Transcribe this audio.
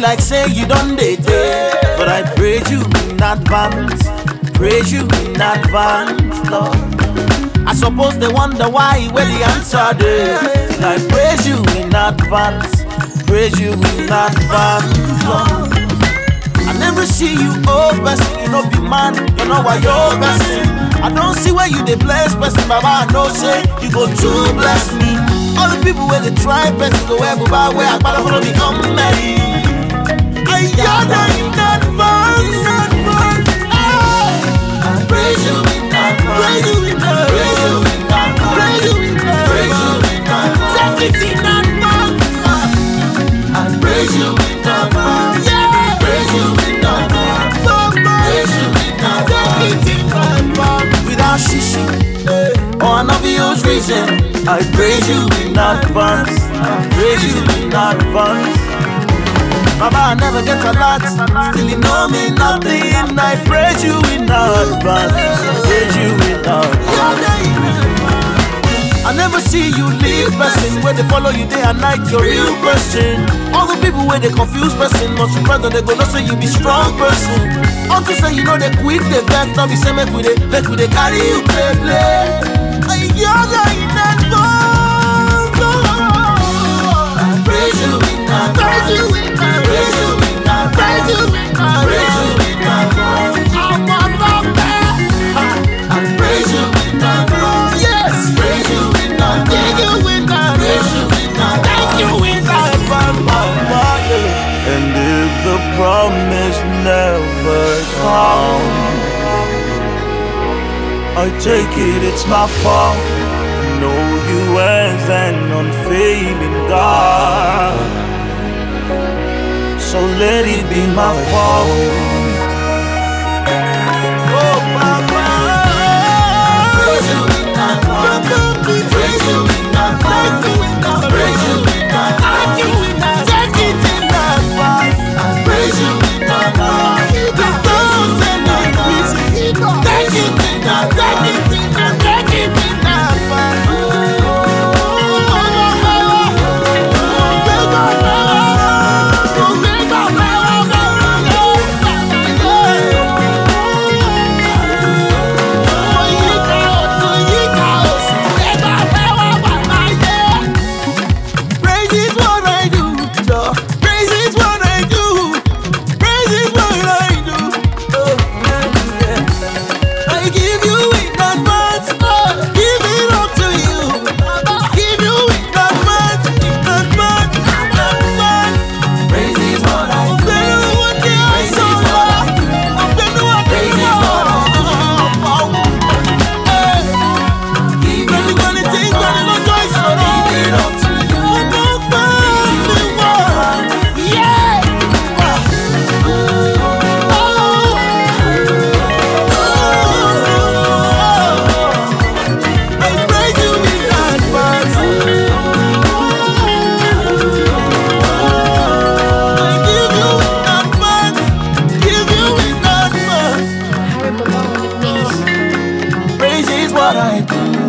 like say you done date, but I praise you in advance. Praise you in advance, Lord. I suppose they wonder why where the answer there. I praise you in advance. Praise you in advance, Lord. I never see you old person, you know be man, you know why you're blessing. I don't see where you the bless person, Baba, I know say you go to bless me. All the people where they try person go where where I gotta follow become many. I gather in advance, advance. I praise you in advance. Praise you in advance. Praise you in advance. Praise you in advance. Praise you in advance. Take it in advance. I praise you in advance. Yeah. Praise you in advance. Praise you in advance. Take it in advance. Without shishi or an obvious reason, I praise you in advance. I praise you in advance. Baba, I never get a lot, still you know me nothing. I praise you in advance. Praise you in advance. I never see you leave person where they follow you day and night, your real person. All the people where they confuse person must repent and they go no say you be strong person. Until say you know they quick, they vex, now be say make we they carry you play. I gather in advance. I praise you in advance. Praise you in advance. Praise you in advance. Praise you in advance. Praise you in advance. I'm on there. I praise you in advance. Yes. Praise you in advance. Thank you in advance. Praise you in advance. Thank you in advance. And if the promise never comes, I take it, it's my fault. Know you as an unfailing God, so let it be my fault. Oh, Papa, praise you in advance. Praise you in advance. Praise you in advance. Take it in advance. Praise you in advance. Don't send me peace. Take it in advance. Take it in advance. Take it in advance. What I do.